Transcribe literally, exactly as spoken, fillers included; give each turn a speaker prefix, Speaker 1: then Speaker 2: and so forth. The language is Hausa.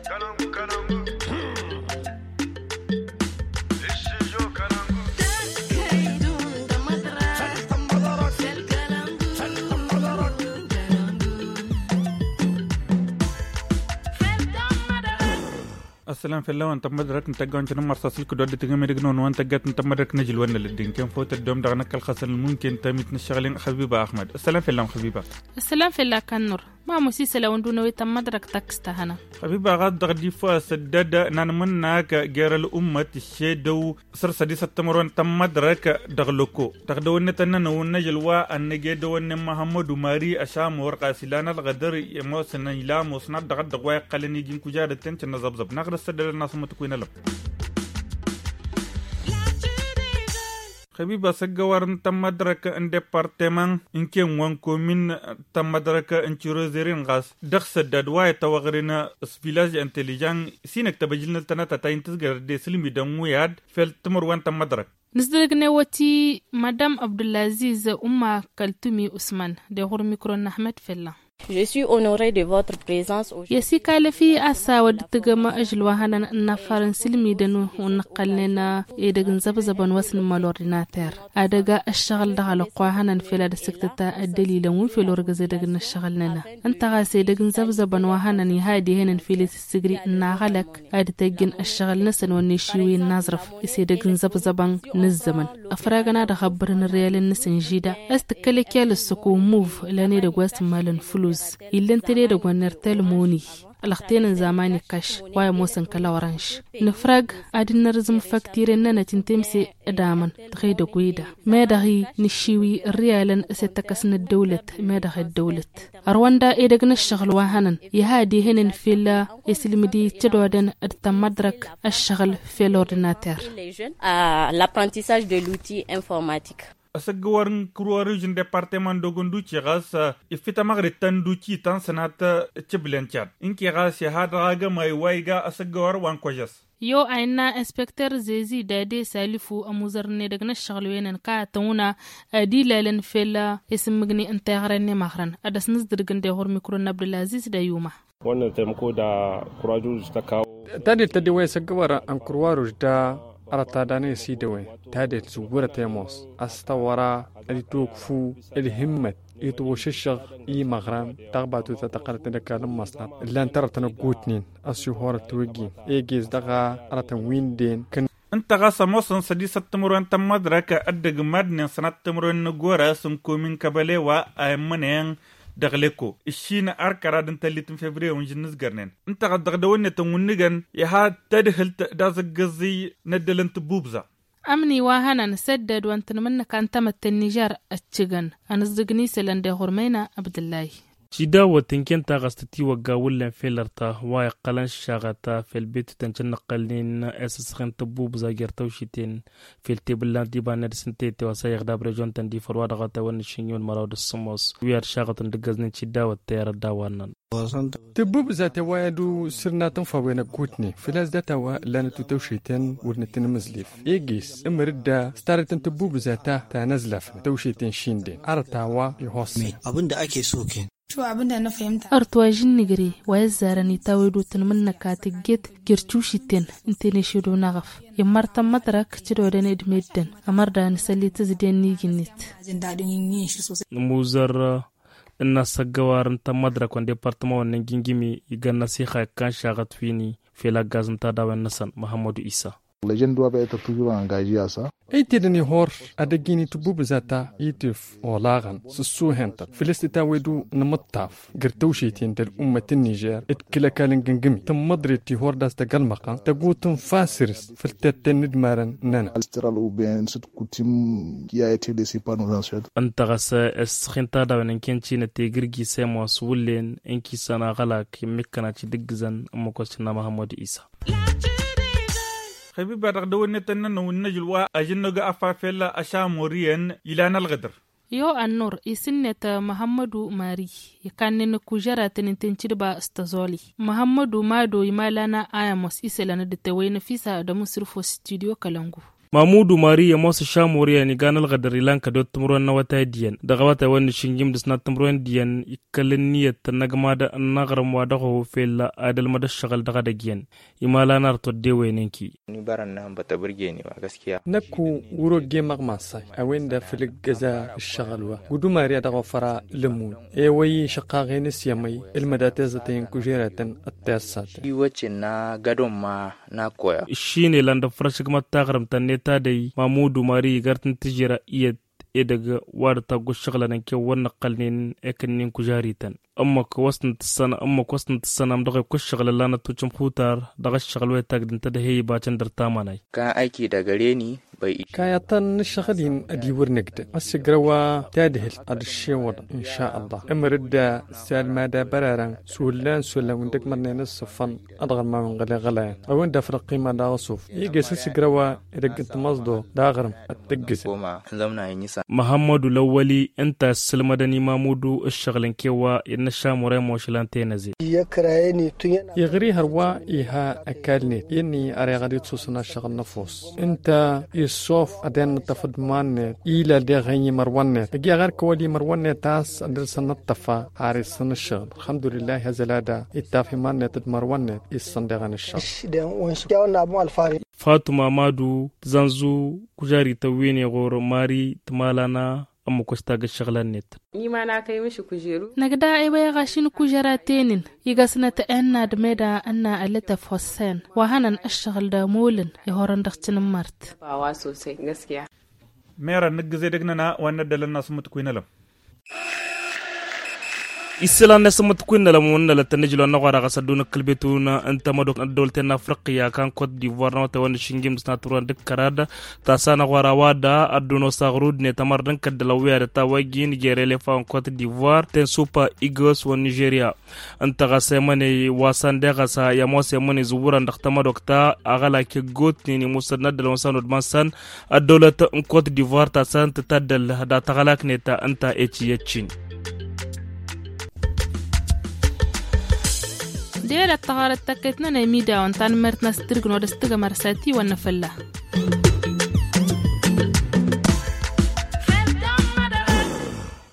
Speaker 1: السلام في الله وانت مدرك نتقون شنو مرصاص لك دود تجمع رجنون وانت جات انت مدرك نجل وين الدين كان فوت الدوم دغنك الخسر الممكن تميت نشغلين حبيبه احمد. السلام في الله حبيبه.
Speaker 2: السلام في الله كان نور ما مسيس لو ندو نوي تم مدرك تكست هنا
Speaker 1: حبيبه غاد دغدي فا سدد نان منك غير الامه الشيدو سر سديسه تمرون تم مدرك دغلكو دغدو نتن ونجل وا ان جدو ان محمد ماري اشام ورقه سلان الغدر يموسن الى مسند دغد دغوا قلني جين كجاد تنت نزبزب نغد السدد الناس متكوين لب حبيبه سغور تم مدرك ان ديبارتمان ان كان وان كومين تم مدرك ان تشروزيرين غاس دخس ددواي توغرينا سفيلاج انتليجان سينك تبجلنا تناتا تاين تسغر دي سلمي دموياد فل تمر وان تم مدرك
Speaker 2: نصدقنا وتي مدام عبد العزيز أم كلتمي عثمان ده ميكرون أحمد فلا.
Speaker 3: Je suis honorée de votre présence aujourd'hui.
Speaker 2: يسي قال في أسا ودتجمع أجل وهنا نفرن سلمي دنو ونقلنا إيدغن زبزبان وسن مالوريناتير أدغا الشغل دغا لقواهنا فيلا دسكتتا الدليل وفي لورغز دغن الشغلنا انت غاسي دغن زبزبان وهنا نهادي هنا فيلي السجري ناغلك أدتجن الشغل نسن ونشيوي نازرف يسي دغن زبزبان نزمن أفراغنا دخبرن الريال النسن جيدا استكالك يالسكو موف لاني دغواس مالن فلوس إلا انتري دغوا نرتل موني الاختين زماني كاش واي موسن كلا ورانش نفرق ادي نرزم فاكتيرنا نتنتمسي ادامن تخي دغويدا ما دغي نشيوي ريالن ستكسن الدولة ما دغي الدولة رواندا ايدغن الشغل وهنن يهادي هنن فيلا يسلمدي تدودن التمدرك الشغل في الاورديناتور
Speaker 3: l'apprentissage de l'outil informatique.
Speaker 1: asagwarn kruwarijin departement dogondu ci gas ifita magri tandu ci tan sanata ciblenchad inki gas ya hadaga mai waiga asagwar wan kojas
Speaker 2: yo aina inspector zezi dade salifu amuzar ne daga nashgal wenan ka tauna dilalan fela ismigni intagran ne magran adas nisdirgan de hor mikro abdulaziz da yuma
Speaker 4: wannan taimako da kurajuj ta kawo
Speaker 5: tadi tadi wai sagwara an kurwaruj da أرتاداني سيدوي تادت زورة تيموس أستورا التوكفو الهمت يتوششغ إي مغرام تغباتو تتقرت نكالم مصنع اللان ترى تنقوتنين أسيوهورة توجين إيجيز دغا أرتن ويندين كن
Speaker 1: انت غاسا موسن سديسة تمرون تم مدرك أدق مدن سنة تمرون نقورة سمكو من كبالي وآمنين دغلكو الشين أركرا دنتليتم فبراير ونجنس قرنين انت قد دغدوني تونغن يها تدخل داز القزي ندل انت بوبزا
Speaker 2: أمني واهانا نسدد وانت نمنا كان تمت النجار أتشغن أنزدقني سلان دي غرمينا عبد الله
Speaker 6: شيدا وتنكين تاغستي وقاولن فيلرتا واي قلن شاغتا في البيت تنشن قلين اساس خن تبوب زاجر توشيتين في التبلان ديبان ندسنتي وسايغ دابرجون تندي فرواد غتا ونشينيون مراود السموس ويار شاغتن دغزن شيدا وتير داوانن
Speaker 5: تبوب ذات وادو سرنا تنفوينا قوتني فلاز داتا ولان توشيتين ورنتن مزليف يجيس امردا ستارتن تبوب ذاتا تنزلف توشيتين شيندين ارتاوا يهوسي
Speaker 7: abinda ake so ken
Speaker 8: to abinda na fahimta
Speaker 2: artuwajin nigri waya zarani tawidu tanmanna katiget girchushiten intene shido nagaf yamarta madrak cidoden edmedden amarda nisalita ziden niginit
Speaker 8: jin dadin yin shi sosai
Speaker 6: muzar inna sagawar ta madrak on departement on ngingimi iganna sikha kan shagat fini fela gazanta dawan nasan Muhammadu Isa
Speaker 9: Les jeunes doivent être toujours engagés à ça.
Speaker 5: ايتيدني هور ادغيني تبوب زاتا يتف ولاغن سسو هنتا فلستا ويدو نمطاف غرتوشيتين دل امه النيجر اتكلا كالن جنجمي تم مدرتي هور داس تقلمقا تقوتن فاسرس فلتتن ندمارن نانا
Speaker 9: Ancestral ou bien cette coutume qui a été laissée par nos ancêtres.
Speaker 6: انت غس اسخنتا دا ونكن تشين تيغرغي سيمو سولين انكي سنا غلاك مكنا تشي دغزن امكوسنا محمد عيسى
Speaker 1: حبيبي رغدوني تنن ونجلوا أجنوغا أفافيلا أشاموريين إلان الغدر
Speaker 2: yo annor isinneta Muhammadu Mari yakanne kujara tenintenchid ba stazoli Muhammadu Mado imalana ayamos iselana de tewena fisa da musrufo studio Kalangu
Speaker 6: mamudu mari ya mosa shamuriya ni ganal gadari lanka dot tumruwan na wata diyan daga wata wani shingim da sna tumruwan diyan ikalin niyyat ta nagma da nagaram wa da ho fela adal mada shagal daga da giyan imala nar to dewe ninki
Speaker 7: ni baran nan bata burge ni ba gaskiya
Speaker 5: naku wuro ge magmasa awenda filig gaza shagalwa gudu mariya daga fara lemun e wayi shaqaqe ni siyamai ilmadata zatain kujeratan at-tassat
Speaker 7: yi wace na gadon ma na koya
Speaker 6: shine landa farashig matta garamta ne ta dai mamudu mari gartin tijira iya e daga wada ta gushagla nan ke wannan qalnin ekannin kujaritan amma ko wasna tsana amma ko wasna tsana daga kushagla lana tucin hutar daga shagalwa ta gidinta da heyi bacan dar tamanai
Speaker 7: kan aiki da gare ni bai
Speaker 5: kayatan shagadin adiwar nagda asigrawa tadhil adshewad insha Allah amrida salma da bararan sulan sulan windak marnena safan adgar ma ngala gala awin da farqi ma da wasuf yige sigrawa idagint masdo dagaram atgis
Speaker 7: kuma zamna yin sa
Speaker 6: muhammadu lawali anta salmadani mamudu ashghalan kewa inna shamurai moshilante nazi
Speaker 10: ya karaye ni tun yana
Speaker 5: yagri harwa iha akalni inni aragadi tsusna shagal nafus anta الصوف أدين نتفد مانة إلى دي غني مروانة أجي غير كولي مروانة تاس أدرس نتفا عارس الشغل الحمد لله هزلادا إتافي مانة تد مروانة إصندغان الشغل
Speaker 6: فاطمة مادو زنزو كجاري تويني غور ماري تمالانا amma kwasta ga shaglan net
Speaker 11: ni ma na kai mishi kujeru
Speaker 2: nagda ai bai gashin kujera tenin yiga sanata anna da meda anna alata fossen wa hanan ashghal da mulin ya horan dakcin mart
Speaker 11: bawa sosai gaskiya
Speaker 1: mera nigze dagna na wannan dalan nasu mutukuinalam
Speaker 6: isla na samat kunna la mun la tanjilo na gwara ga saduna kalbetuna anta madok dolte na afriqiya kan Côte d'Ivoire na ta wani shingim sna turan dik karada ta sana gwara wada aduno sagrud ne tamar dan kadala wiya ta wagi Nigeria fa Côte d'Ivoire ten Super Eagles wa Nigeria anta ga sai mane wasan da ga sa ya mo sai mane zuburan da ta madok ta agala ke got ni musannad da wasan mansan adolata Côte d'Ivoire ta san ta tadal da ta galak ne ta anta eciyacin
Speaker 2: دير التغارة تكتنا نميدا وانتان مرتنا سترقنو دستغ مرساتي ونفلا